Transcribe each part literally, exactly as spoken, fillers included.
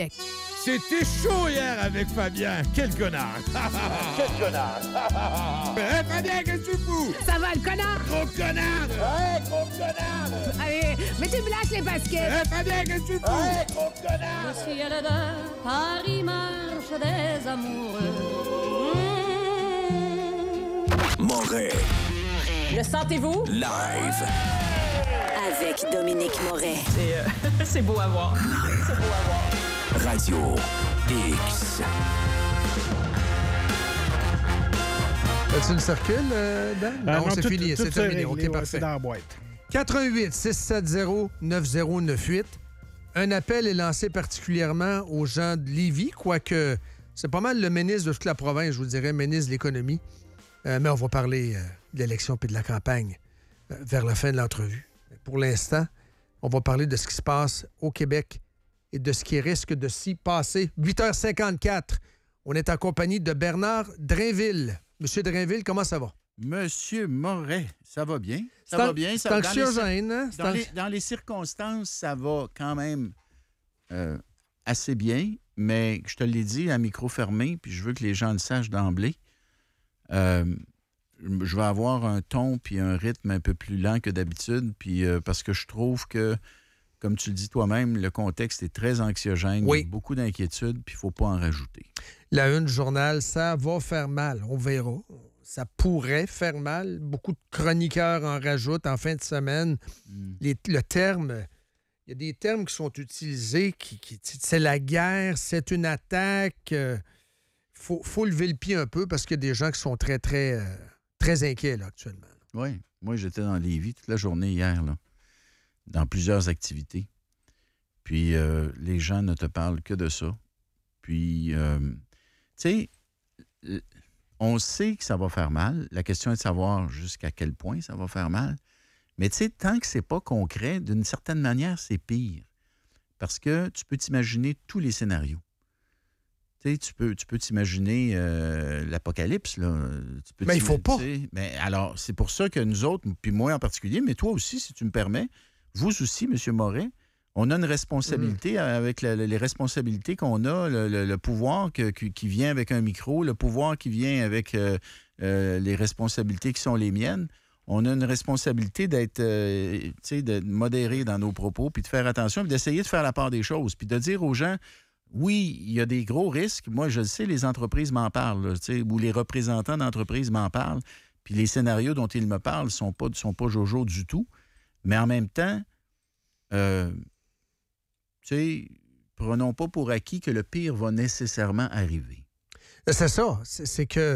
C'était chaud hier avec Fabien. Quel connard! Quel connard! Hein, Fabien, qu'est-ce que tu fous? Ça va, le connard? Gros connard! Ouais, gros connard! Allez, mettez-moi les baskets! Hein, Fabien, qu'est-ce que tu fous? Ouais, gros connard! Le ciel de Paris marche des amoureux. Mmh. Moret. Le sentez-vous? Live. Avec Dominique Moret. C'est, euh, c'est beau à voir. C'est beau à voir. Radio X. As-tu le circule, euh, Dan? Ah, non, non, c'est tout- fini. tout C'est ça est terminé. réglé, OK, ouais, parfait. c'est dans la boîte. quatre un huit six sept zéro neuf zéro neuf huit. Un appel est lancé particulièrement aux gens de Lévis, quoique c'est pas mal le ministre de toute la province, je vous dirais, ministre de l'Économie. Euh, mais on va parler euh, de l'élection puis de la campagne euh, vers la fin de l'entrevue. Pour l'instant, on va parler de ce qui se passe au Québec et de ce qui risque de s'y passer. huit heures cinquante-quatre, on est en compagnie de Bernard Drainville. Monsieur Drainville, comment ça va? Monsieur Moret, ça va bien? Ça C'est va an- bien. c'est Ça, dans, les, anxiogène, hein? C'est dans, anx- les, dans les circonstances, ça va quand même euh, assez bien, mais je te l'ai dit à micro fermé, puis je veux que les gens le sachent d'emblée. Euh, je vais avoir un ton puis un rythme un peu plus lent que d'habitude, puis euh, parce que je trouve que, comme tu le dis toi-même, le contexte est très anxiogène, Oui. il y a beaucoup d'inquiétudes, puis il ne faut pas en rajouter. La une du journal, ça va faire mal. On verra. Ça pourrait faire mal. Beaucoup de chroniqueurs en rajoutent en fin de semaine. Mm. Les- le terme, il y a des termes qui sont utilisés, qui, qui- c'est la guerre, c'est une attaque. Il faut, faut lever le pied un peu parce qu'il y a des gens qui sont très, très, euh, très inquiets là, actuellement. Oui, moi j'étais dans Lévis toute la journée hier, là, dans plusieurs activités. Puis euh, les gens ne te parlent que de ça. Puis, euh, tu sais, l- on sait que ça va faire mal. La question est de savoir jusqu'à quel point ça va faire mal. Mais tu sais, tant que c'est pas concret, d'une certaine manière, c'est pire. Parce que tu peux t'imaginer tous les scénarios. Tu sais, tu peux, tu peux t'imaginer euh, l'apocalypse, là. Tu peux Mais il faut t'im- pas. tu sais, Mais alors, c'est pour ça que nous autres, puis moi en particulier, mais toi aussi, si tu me permets, vous aussi, M. Moret, on a une responsabilité avec la- les responsabilités qu'on a, le, le- le pouvoir que- qui, qui vient avec un micro, le pouvoir qui vient avec euh, euh, les responsabilités qui sont les miennes. On a une responsabilité d'être, euh, tu sais, de modérer dans nos propos, puis de faire attention, puis d'essayer de faire la part des choses, puis de dire aux gens, oui, il y a des gros risques. Moi, je le sais, les entreprises m'en parlent, là, tu sais, ou les représentants d'entreprises m'en parlent, puis les scénarios dont ils me parlent ne sont pas, sont pas jojo du tout. Mais en même temps, euh, tu sais, prenons pas pour acquis que le pire va nécessairement arriver. C'est ça. C'est, c'est que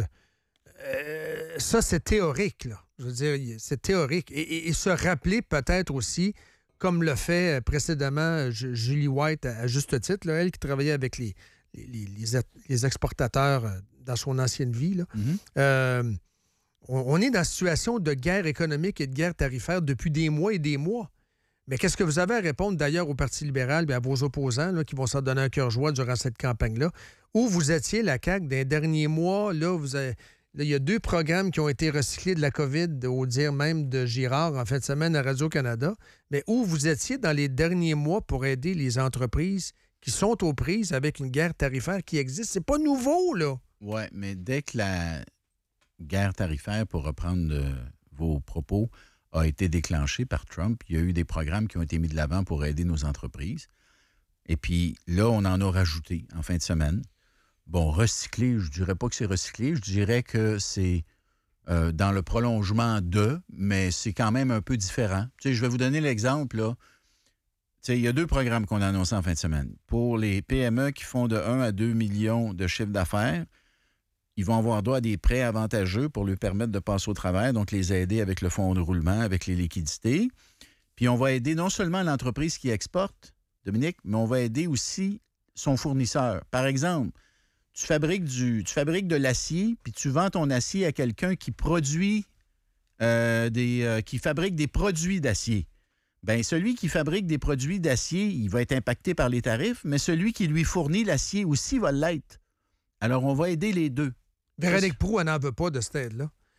euh, ça, c'est théorique, là. Je veux dire, c'est théorique. Et, et- et se rappeler peut-être aussi, comme le fait précédemment Ju- Julie White, à, à juste titre, là, elle qui travaillait avec les, les, les- les ex- les exportateurs euh, dans son ancienne vie, là. Mhm. Euh, on, on est dans une situation de guerre économique et de guerre tarifaire depuis des mois et des mois. Mais qu'est-ce que vous avez à répondre d'ailleurs au Parti libéral et à vos opposants là, qui vont s'en donner un cœur joie durant cette campagne-là? Où vous étiez, la C A Q, dans les derniers mois, là, vous avez- là, il y a deux programmes qui ont été recyclés de la COVID, au dire même de Girard en fin de semaine à Radio-Canada. Mais où vous étiez dans les derniers mois pour aider les entreprises qui sont aux prises avec une guerre tarifaire qui existe? C'est pas nouveau, là. Oui, mais dès que la guerre tarifaire, pour reprendre euh, vos propos, a été déclenchée par Trump, il y a eu des programmes qui ont été mis de l'avant pour aider nos entreprises. Et puis là, on en a rajouté en fin de semaine. Bon, recycler, je ne dirais pas que c'est recyclé, je dirais que c'est euh, dans le prolongement de, mais c'est quand même un peu différent. Tu sais, je vais vous donner l'exemple, là. Tu sais, il y a deux programmes qu'on a annoncés en fin de semaine. Pour les P M E qui font de un à deux millions de chiffre d'affaires, ils vont avoir droit à des prêts avantageux pour leur permettre de passer au travail, donc les aider avec le fonds de roulement, avec les liquidités. Puis on va aider non seulement l'entreprise qui exporte, Dominique, mais on va aider aussi son fournisseur. Par exemple, tu fabriques, du, tu fabriques de l'acier, puis tu vends ton acier à quelqu'un qui produit euh, des, euh, qui fabrique des produits d'acier. Bien, celui qui fabrique des produits d'acier, il va être impacté par les tarifs, mais celui qui lui fournit l'acier aussi va l'être. Alors, on va aider les deux. Véronique Proulx, elle n'en veut pas de cette aide-là.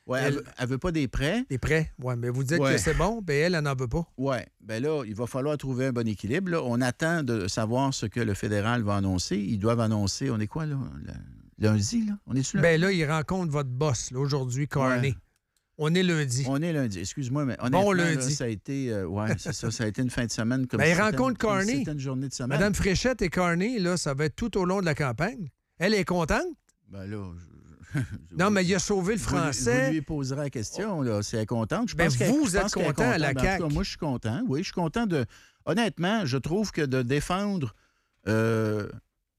Ouais, elle, elle veut pas des prêts. Des prêts, oui, mais vous dites ouais. que c'est bon, bien elle, elle n'en veut pas. Oui, bien là, il va falloir trouver un bon équilibre. Là. On attend de savoir ce que le fédéral va annoncer. Ils doivent annoncer, on est quoi, là? Lundi, là? On est sur Bien là, il rencontre votre boss, là, aujourd'hui, Carney. Ouais. On est lundi. On est lundi. Excuse-moi, mais honnêtement, bon lundi. Là, ça a été, euh, ouais, c'est ça, ça a été une fin de semaine comme ben, si il rencontre Carney. C'était une journée de semaine. Madame Fréchette et Carney, là, ça va être tout au long de la campagne. Elle est contente? Ben là, je... non, mais il a sauvé le français. Vous, vous lui poserez la question, là, si elle est contente. Je pense ben, vous je êtes pense content à la C A Q. Moi, je suis content. Oui, je suis content de... Honnêtement, je trouve que de défendre euh,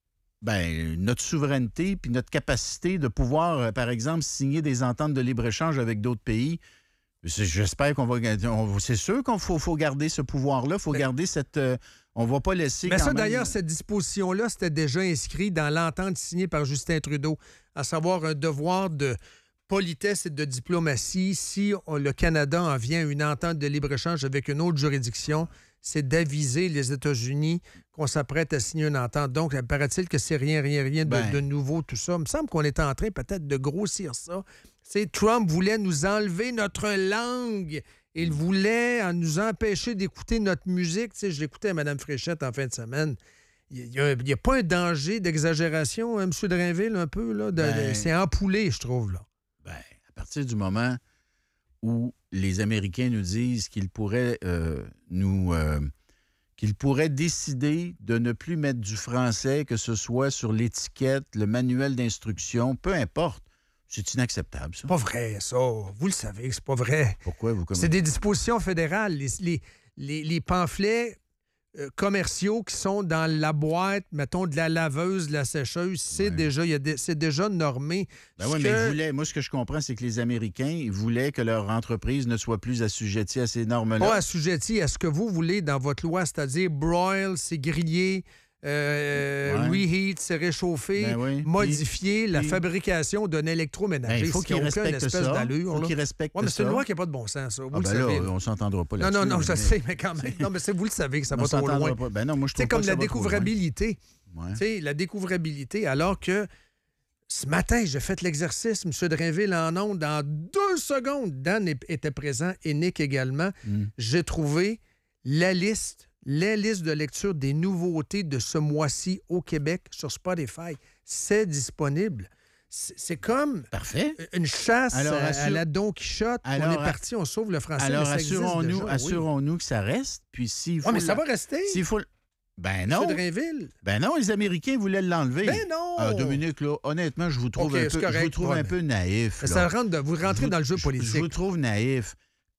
ben, notre souveraineté puis notre capacité de pouvoir, euh, par exemple, signer des ententes de libre-échange avec d'autres pays, j'espère qu'on va... On, c'est sûr qu'il faut, faut garder ce pouvoir-là. Il faut ben, garder cette... Euh, on ne va pas laisser... Mais ça, même... d'ailleurs, cette disposition-là, c'était déjà inscrit dans l'entente signée par Justin Trudeau, à savoir un devoir de politesse et de diplomatie. Si on, le Canada en vient à une entente de libre-échange avec une autre juridiction, c'est d'aviser les États-Unis qu'on s'apprête à signer une entente. Donc, paraît-il que c'est rien, rien, rien de, ben... de nouveau, tout ça. Il me semble qu'on est en train peut-être de grossir ça. C'est Trump voulait nous enlever notre langue. Il voulait nous empêcher d'écouter notre musique. Tu sais, je l'écoutais à Mme Fréchette en fin de semaine. Il n'y a, a pas un danger d'exagération, hein, M. Drainville, un peu? Là, de, ben, c'est empoulé, je trouve. Là. Ben, à partir du moment où les Américains nous disent qu'ils pourraient euh, nous... Euh, qu'ils pourraient décider de ne plus mettre du français, que ce soit sur l'étiquette, le manuel d'instruction, peu importe. C'est inacceptable, ça. C'est pas vrai, ça. Vous le savez que c'est pas vrai. Pourquoi vous... C'est des dispositions fédérales. Les, les, les, les pamphlets euh, commerciaux qui sont dans la boîte, mettons, de la laveuse, de la sécheuse, c'est, ouais. déjà, y a des, c'est déjà normé. Ben oui, que... mais ils voulaient, moi, ce que je comprends, c'est que les Américains, ils voulaient que leur entreprise ne soit plus assujettie à ces normes-là. Pas assujettie à ce que vous voulez dans votre loi, c'est-à-dire broil, c'est grillé... Euh, ouais. Reheat, c'est réchauffé, ben oui. modifier puis, la puis... fabrication d'un électroménager. Ben, il faut qu'il respecte ça. D'allure, il faut qu'il respecte ouais, mais c'est ça. une loi qui n'a pas de bon sens, ça. Vous ah, le ben savez. Là, on ne s'entendra pas là-dessus. Non, non, non, je mais... sais, mais quand même. Non, mais c'est, vous le savez que ça on va trop loin. Pas. Ben non, moi, je trouve c'est pas comme que la ça découvrabilité. Ouais. Tu sais, la découvrabilité, alors que ce matin, j'ai fait l'exercice, M. Drainville en ondes, dans deux secondes. Dan était présent et Nick également. Mm. J'ai trouvé la liste les listes de lecture des nouveautés de ce mois-ci au Québec sur Spotify. C'est disponible. C'est, c'est comme Parfait. une chasse alors, à, assure... à la Don Quichotte. Alors, on est parti, on sauve le français. Alors, mais ça assurons-nous, déjà, assurons-nous oui. que ça reste. Puis s'il faut oh, mais ça la... va rester. S'il faut... Ben non. Drainville. Ben non, les Américains voulaient l'enlever. Ben non. Ah, Dominique, là, honnêtement, je vous trouve okay, un peu, je vous trouve ouais, un peu naïf. Là. Ça rentre de, vous rentrez vous, dans le jeu politique. Je, je vous trouve naïf.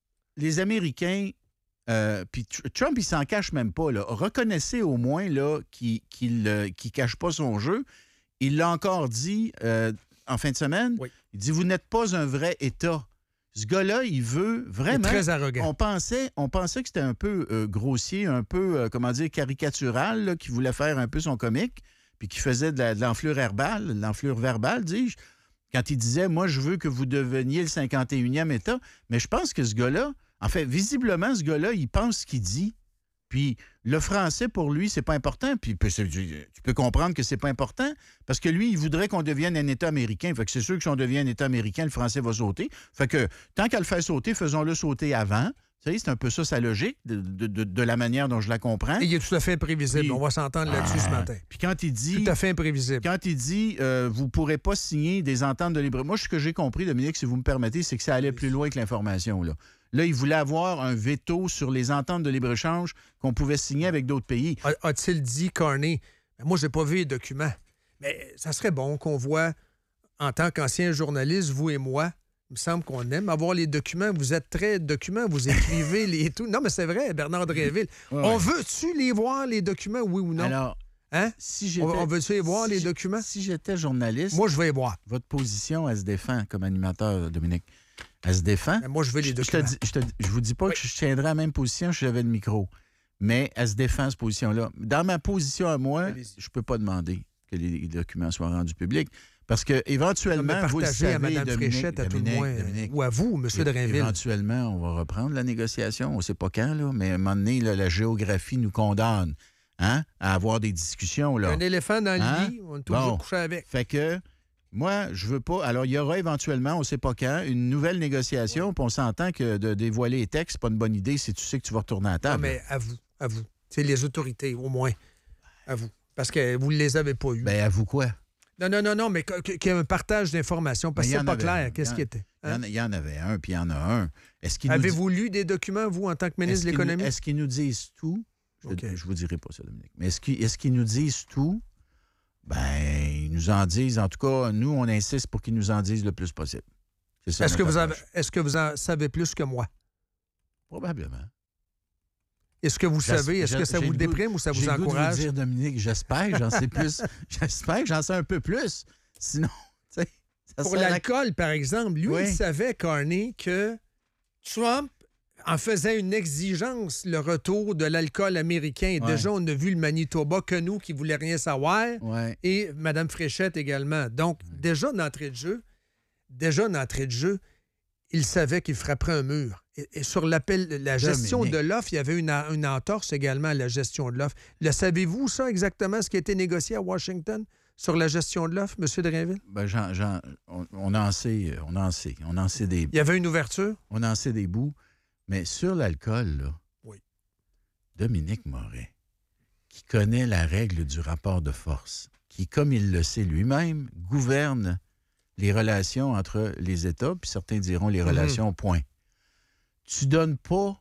Les Américains... Euh, puis Trump, il s'en cache même pas. Là. Reconnaissez au moins là, qu'il ne euh, cache pas son jeu. Il l'a encore dit euh, en fin de semaine. Oui. Il dit, vous n'êtes pas un vrai État. Ce gars-là, il veut vraiment... Il est très arrogant. On pensait, on pensait que c'était un peu euh, grossier, un peu, euh, comment dire, caricatural, là, qu'il voulait faire un peu son comique, puis qu'il faisait de, la, de l'enflure herbale, de l'enflure verbale, dis-je, quand il disait, moi, je veux que vous deveniez le cinquante et unième État. Mais je pense que ce gars-là, en fait, visiblement, ce gars-là, il pense ce qu'il dit. Puis le français, pour lui, c'est pas important. Puis tu peux comprendre que c'est pas important parce que lui, il voudrait qu'on devienne un État américain. Fait que c'est sûr que si on devient un État américain, le français va sauter. Fait que tant qu'à le faire sauter, faisons-le sauter avant. Vous savez, c'est un peu ça sa logique, de, de, de, de la manière dont je la comprends. Et il est tout à fait imprévisible. Puis, on va s'entendre là-dessus ah, ce matin. Puis quand il dit... Tout à fait imprévisible. Quand il dit euh, « vous ne pourrez pas signer des ententes de libre... » Moi, ce que j'ai compris, Dominique, si vous me permettez, c'est que ça allait plus loin que l'information, là. Là, il voulait avoir un veto sur les ententes de libre-échange qu'on pouvait signer avec d'autres pays. A- a-t-il dit, Carney, moi, je n'ai pas vu les documents, mais ça serait bon qu'on voit, en tant qu'ancien journaliste, vous et moi, il me semble qu'on aime avoir les documents. Vous êtes très documents, vous écrivez les tout. Non, mais c'est vrai, Bernard Drainville. Ouais, on ouais. veut-tu les voir, les documents, oui ou non? Alors, hein? si j'étais, on, on veut-tu les voir, si les documents? Si j'étais journaliste... Moi, je vais les voir. Votre position, elle se défend comme animateur, Dominique. Elle se défend. Mais moi, je veux les documents. Je, te, je, te, je vous dis pas oui. que je tiendrais à la même position si j'avais le micro, mais elle se défend, cette position-là. Dans ma position à moi, Allez-y. je peux pas demander que les documents soient rendus publics parce que éventuellement, vous le savez, à Mme Dominique, Fréchette, à Dominique, tout le moins, Dominique, ou à vous, M. Drainville. Éventuellement, on va reprendre la négociation. On ne sait pas quand, là, mais à un moment donné, là, la géographie nous condamne hein, à avoir des discussions. Là. Un éléphant dans le hein? lit, on est toujours bon. couché avec. Fait que Moi, je veux pas. Alors, il y aura éventuellement, on ne sait pas quand, une nouvelle négociation, Ouais. puis on s'entend que de dévoiler les textes, c'est pas une bonne idée si tu sais que tu vas retourner à la table. Non, mais à vous, à vous. C'est les autorités, au moins. À vous. Parce que vous ne les avez pas eues. Ben, avoue quoi? Non, non, non, non, mais que- que- qu'il y ait un partage d'informations, parce Ben, que il y c'est en pas avait clair. un. Qu'est-ce Il y qui en- était? Il y, Hein? en, il y en avait un, puis il y en a un. Est-ce qu'ils nous Avez-vous lu des documents, vous, en tant que Est-ce ministre de qu'ils nous- l'Économie? Est-ce qu'ils nous disent tout? Je OK. ne vous dirai pas ça, Dominique. Mais est-ce qu'ils, est-ce qu'ils nous disent tout? Ben, ils nous en disent. En tout cas, nous, on insiste pour qu'ils nous en disent le plus possible. C'est ça. Est-ce que, notre vous avez, approche. est-ce que vous en savez plus que moi? Probablement. Est-ce que vous J'as- savez? Est-ce j'ai- que ça j'ai vous le goût- déprime ou ça vous J'ai le goût de encourage? vous dire, Dominique, j'espère, j'en sais plus. J'espère que j'en sais un peu plus. Sinon, tu sais, ça Pour serait la- l'alcool, par exemple, lui, Oui. il savait, Carney, que Trump en faisait une exigence, le retour de l'alcool américain. Et Ouais. déjà, on a vu le Manitoba, que nous, qui ne voulait rien savoir, Ouais. et Mme Fréchette également. Donc, déjà d'entrée de jeu, déjà d'entrée de jeu, il savait qu'il frapperait un mur. Et, et sur l'appel, la gestion Dominique. de l'offre, il y avait une, a- une entorse également à la gestion de l'offre. Le savez-vous, ça, exactement, ce qui a été négocié à Washington sur la gestion de l'offre, M. Drainville? Ben, j'en- j'en- on, on en sait, on en sait. On en sait des, Il y avait une ouverture? on en sait des bouts. Mais sur l'alcool, là, Oui. Dominique Moret, qui connaît la règle du rapport de force, qui, comme il le sait lui-même, gouverne les relations entre les États, puis certains diront les relations, point. Tu donnes pas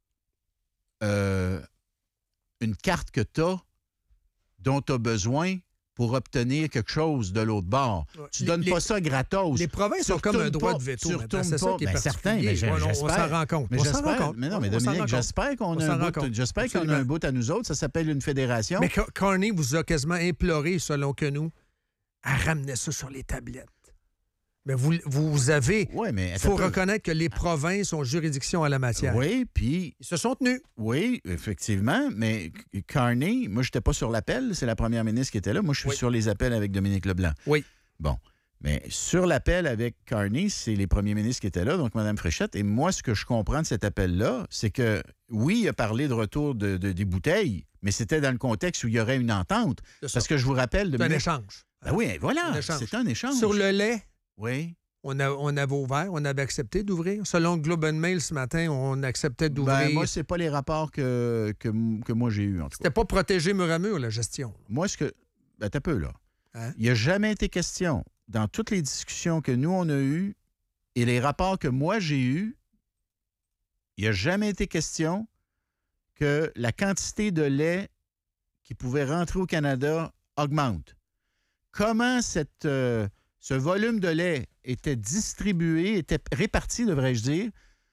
euh, une carte que tu as, dont tu as besoin pour obtenir quelque chose de l'autre bord. Ouais. Tu Les- donnes les- pas ça gratos. Les provinces Tu ont comme un retournes droit pas- de veto. tu maintenant. retournes C'est ça pas. qui est Ben, particulier. certain, mais j'ai- Ouais, on- on j'espère- s'en rend compte. Mais on s'en rend j'espère, compte. mais non, mais On s'en Dominique, rend compte. j'espère qu'on On a s'en un rend bout, compte. j'espère qu'on a Absolument. un bout à nous autres. Ça s'appelle une fédération. Mais Car- Carney vous a quasiment imploré, selon que nous, à ramener ça sur les tablettes. Mais vous, vous avez... Oui, mais Il faut attends un peu. reconnaître que les provinces ont juridiction à la matière. Oui, puis Ils se sont tenus. oui, effectivement, mais Carney, moi, je n'étais pas sur l'appel, c'est la première ministre qui était là. Moi, je suis Oui. sur les appels avec Dominique Leblanc. Oui. Bon. Mais sur l'appel avec Carney, c'est les premiers ministres qui étaient là, donc Mme Fréchette. Et moi, ce que je comprends de cet appel-là, c'est que, oui, il a parlé de retour de, de- des bouteilles, mais c'était dans le contexte où il y aurait une entente. C'est ça. Parce que je vous rappelle... C'est un Dominique- échange. Ben oui, Un voilà, échange. c'est un échange. Sur le lait, Oui. on, a- on avait ouvert, on avait accepté d'ouvrir. Selon Globe and Mail ce matin, on acceptait d'ouvrir. Ben, moi, c'est pas les rapports que, que, que moi j'ai eus, en tout cas. C'était pas protégé mur à mur, la gestion. Moi, ce que... Ben, t'as peu, là. Hein? Il n'y a jamais été question, dans toutes les discussions que nous, on a eues et les rapports que moi, j'ai eus, il n'y a jamais été question que la quantité de lait qui pouvait rentrer au Canada augmente. Comment cette, euh, ce volume de lait était distribué, était réparti, devrais-je dire,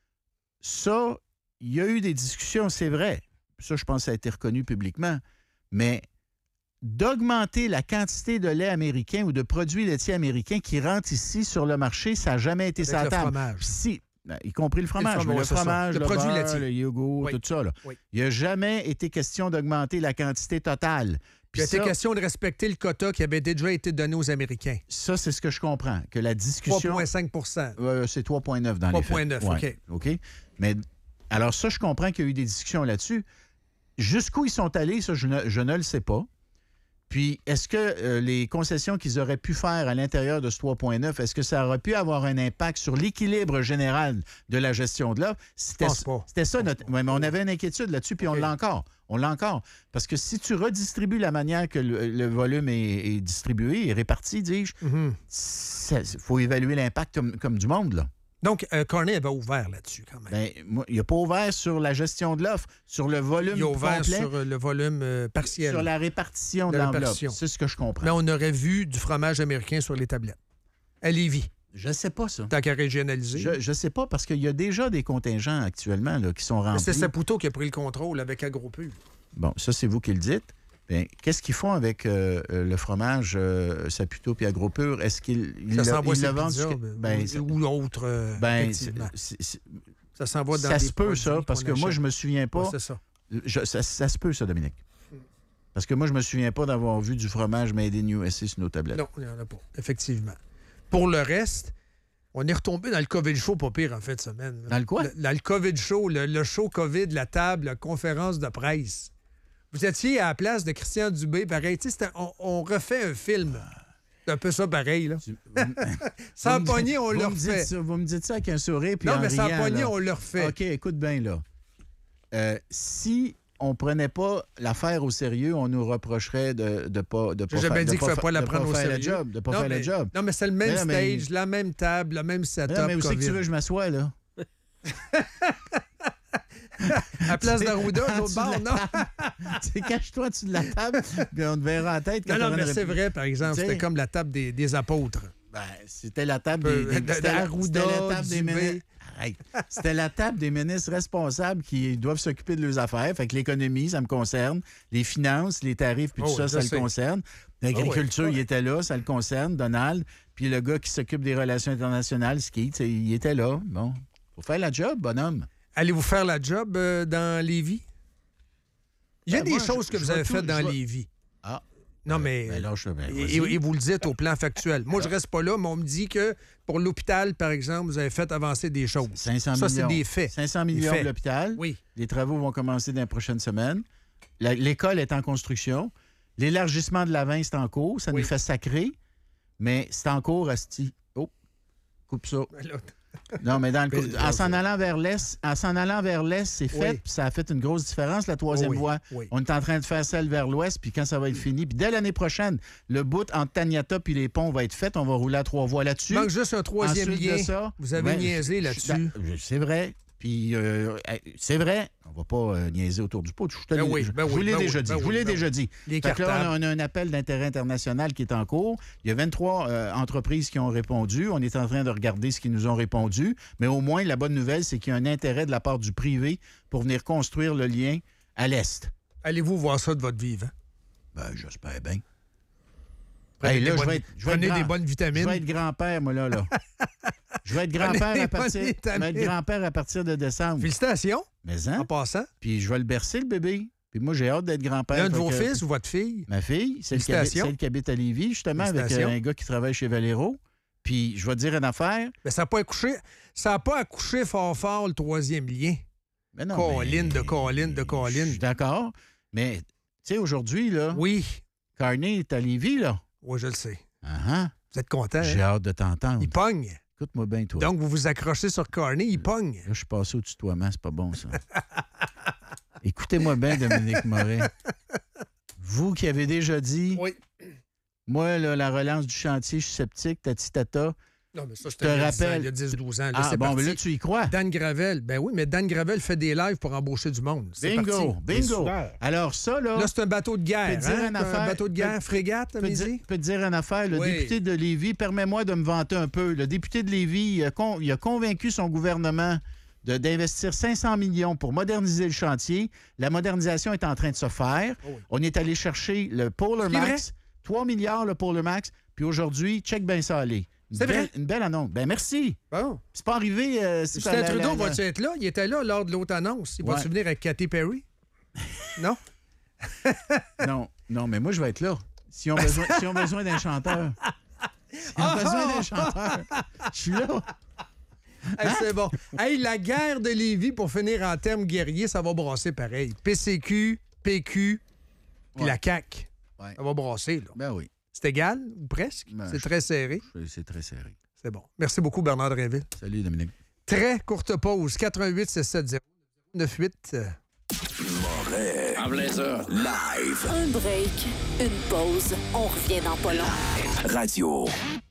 ça, il y a eu des discussions, c'est vrai. Ça, je pense que ça a été reconnu publiquement. Mais d'augmenter la quantité de lait américain ou de produits laitiers américains qui rentrent ici sur le marché, ça n'a jamais été Avec ça à le table. fromage. Si, ben, y compris le fromage, fromage, mais le ouais, c'est ça. fromage, Le le, produit beurre, laitier. le yogourt, Oui. tout ça. là. Oui. Il n'a jamais été question d'augmenter la quantité totale. Il Puis a été ça, question de respecter le quota qui avait déjà été donné aux Américains. ça, c'est ce que je comprends, que la discussion... trois virgule cinq pour cent. Euh, c'est trois virgule neuf dans les trois faits. virgule neuf, Ouais, OK. Mais alors ça, je comprends qu'il y a eu des discussions là-dessus. Jusqu'où ils sont allés, ça, je ne, je ne le sais pas. Puis, est-ce que euh, les concessions qu'ils auraient pu faire à l'intérieur de ce trois virgule neuf, est-ce que ça aurait pu avoir un impact sur l'équilibre général de la gestion de l'offre? C'était, pense pas. C'était ça notre... Ouais, mais on avait une inquiétude là-dessus, puis OK. on l'a encore. On l'a encore. Parce que si tu redistribues la manière que le, le volume est, est distribué, est réparti, dis-je, Mhm. il faut évaluer l'impact comme, comme du monde, là. Donc, euh, Carney avait ouvert là-dessus, quand même. Ben, moi, il n'a pas ouvert sur la gestion de l'offre, sur le volume Il a ouvert complet, sur euh, le volume euh, partiel. sur la répartition de La l'enveloppe. répartition. C'est ce que je comprends. Mais on aurait vu du fromage américain sur les tablettes. À Lévis, Je ne sais pas ça. tant qu'à régionaliser. Je ne sais pas parce qu'il y a déjà des contingents actuellement là, qui sont Mais remplis. c'est Saputo qui a pris le contrôle avec AgroPure. Bon, ça, c'est vous qui le dites. Bien, qu'est-ce qu'ils font avec euh, euh, le fromage euh, Saputo puis AgroPure? Est-ce qu'ils ils Ça le, s'envoie ils sur le vendent pizza, jusqu'à- ben, ou, ça- ou autre, euh, ben, effectivement. c'est- c'est- Ça s'envoie dans ça des se peut, ça, produits parce qu'on que moi, achète. je me souviens pas. Ouais, c'est ça. Je- ça, ça se peut, ça, Dominique. Parce que moi, je me souviens pas d'avoir vu du fromage made in U S A sur nos tablettes. Non, il n'y en a pas, effectivement. Pour le reste, on est retombé dans le COVID show, pas pire, en fait, cette semaine. Dans le quoi? Le, dans le COVID show, le, le show COVID, la table, la conférence de presse. Vous étiez à la place de Christian Dubé, pareil. Tu sais, c'était- on, on refait un film. C'est un peu ça pareil, là. Tu- Sans vous me pogner, dites- on vous le me dites refait. ça- Vous me dites ça avec un sourire, puis Non, en mais sans riant, pogner, là. on le refait. OK, écoute bien, là. Euh, si on prenait pas l'affaire au sérieux, on nous reprocherait de ne pas de J'ai pas jamais faire- dit de qu'il ne faut pas la de prendre au faire sérieux. le job, de pas non, faire mais, le job. Non, mais c'est le même Mais non, mais- stage, la même table, le même setup. Non, mais où c'est que tu COVID. veux que je m'assoie, là? À place d'Arruda, En l'autre dessous de bord, la non? C'est cache-toi en dessous de la table, puis on te verra en tête quand Non, non, on mais aurait c'est pu- vrai, par exemple, Tu sais- c'était comme la table des, des apôtres. Ben, c'était la table Peu- des, des- de- c'était la, d'Arruda, c'était la table des Dubé. ministres. Arrête. C'était la table des ministres responsables qui doivent s'occuper de leurs affaires. Fait que l'économie, ça me concerne. Les finances, les tarifs, puis tout Oh, ça, je ça sais. le concerne. L'agriculture, Oh, ouais. il était là, ça le concerne. Donald. Puis le gars qui s'occupe des relations internationales, Skeet, tu sais, il était là. Bon, faut faire la job, bonhomme. Allez-vous faire la job euh, dans Lévis? Il y a Ben, des moi, choses je- que je vous vais avez tout- faites dans je vais- Lévis. Ah. Non, mais. Ben, lâche-le, ben, et, vas-y. et vous le dites au plan factuel. Moi, je reste pas là, mais on me dit que pour l'hôpital, par exemple, vous avez fait avancer des choses. cinq cents Ça, millions. c'est des faits. cinq cents Des millions faits. de l'hôpital. Oui. Les travaux vont commencer dans les prochaines semaines. La- L'école est en construction. L'élargissement de la vingt, c'est en cours. Ça Oui. nous fait sacrer, mais c'est en cours, asti. Oh, coupe ça. Non, mais dans le Mais- cou- en s'en allant vers l'est, en s'en allant vers l'est, c'est fait, Oui. puis ça a fait une grosse différence, la troisième Oui, voie. oui. On est en train de faire celle vers l'ouest, puis quand ça va être fini, puis dès l'année prochaine, le bout entre Taniata puis les ponts va être fait. On va rouler à trois voies là-dessus. Il manque juste un troisième Ensuite lien. de ça, Vous avez ben, niaisé je- là-dessus. je- C'est vrai. Puis, euh, c'est vrai, on va pas euh, niaiser autour du pot. Je, te Ben l'ai- oui, je- ben je oui, vous l'ai ben déjà oui, dit. ben je vous oui, l'ai ben déjà oui. dit. Les Fait que là, cartables. on a un appel d'intérêt international qui est en cours. Il y a vingt-trois euh, entreprises qui ont répondu. On est en train de regarder ce qu'ils nous ont répondu. Mais au moins, la bonne nouvelle, c'est qu'il y a un intérêt de la part du privé pour venir construire le lien à l'est. Allez-vous voir ça de votre vivant? Ben, j'espère bien. Prenez Hey, là, des je bonnes- vais être- je vais être prenez grand- des bonnes vitamines. Je vais être grand-père, moi, là. là. Je vais être grand-père Prenez à des partir, bonnes je vais être vitamines. grand-père à partir de décembre. Félicitations, Mais hein? en passant. Puis je vais le bercer, le bébé. Puis moi, j'ai hâte d'être grand-père. L'un de Fait vos que- fils ou votre fille? Ma fille, celle qui, habite, Félicitations. celle qui habite à Lévis, justement, avec Félicitations. euh, un gars qui travaille chez Valero. Puis je vais te dire une affaire. Mais ça n'a pas accouché. Ça n'a pas accouché fort fort le troisième lien. Mais non, Colline mais- de colline de Je colline. suis d'accord. Mais, tu sais, aujourd'hui, là, Oui. Carney est à Lévis, là. Oui, je le sais. Ah, ah. Vous êtes content, J'ai hein? hâte de t'entendre. Il pogne. Écoute-moi bien, toi. Donc, vous vous accrochez sur Carney, il pogne. Là, je suis passé au-dessus de toi, mais c'est pas bon, ça. Écoutez-moi bien, Dominique Moret. Vous qui avez déjà dit, Oui. moi, là, la relance du chantier, je suis sceptique, tati tata. Non, mais ça, te c'était il y a dix ans, rappelle- il y a dix douze ans. Là, Ah, c'est bon, parti. mais là, tu y crois. Dan Gravel. Ben oui, mais Dan Gravel fait des lives pour embaucher du monde. C'est Bingo, parti. bingo. super. Alors, ça, là, Là, c'est un bateau de guerre. Peux dire hein? une affaire- Un bateau de guerre, peux- frégate, Je peux, te Midi? dire, peux te dire une affaire. Le Oui. député de Lévis, permets-moi de me vanter un peu. Le député de Lévis, il a, con- il a convaincu son gouvernement de- d'investir cinq cents millions pour moderniser le chantier. La modernisation est en train de se faire. Oh oui. On est allé chercher le Polar C'est Max. trois milliards le Polar Max. Puis aujourd'hui, check bien ça aller. Une C'est belle- vrai? Une belle annonce. Ben merci. Bon. C'est pas arrivé. euh, c'est pas Justin la- la- Trudeau, la- va-tu être là? Il était là lors de l'autre annonce. Il va-tu Ouais. venir avec Katy Perry? Non? Non, non, mais moi, je vais être là. S'ils ont besoin, s'ils ont besoin d'un chanteur. S'ils ont besoin d'un chanteur, je suis là. Hey, c'est bon. Hey, la guerre de Lévis, pour finir en termes guerriers, ça va brasser pareil. P C Q, P Q, puis Ouais. la C A Q. Ouais. Ça va brasser, là. Ben oui, C'est égal, ou presque? Ben, c'est je- très serré. c'est- c'est très serré. C'est bon. Merci beaucoup, Bernard Drinville. Salut, Dominique. Très courte pause. quatre-vingt-huit six sept zéro neuf huit. Moret. En plein ça. Live. Un break, une pause. On revient dans pas long. Radio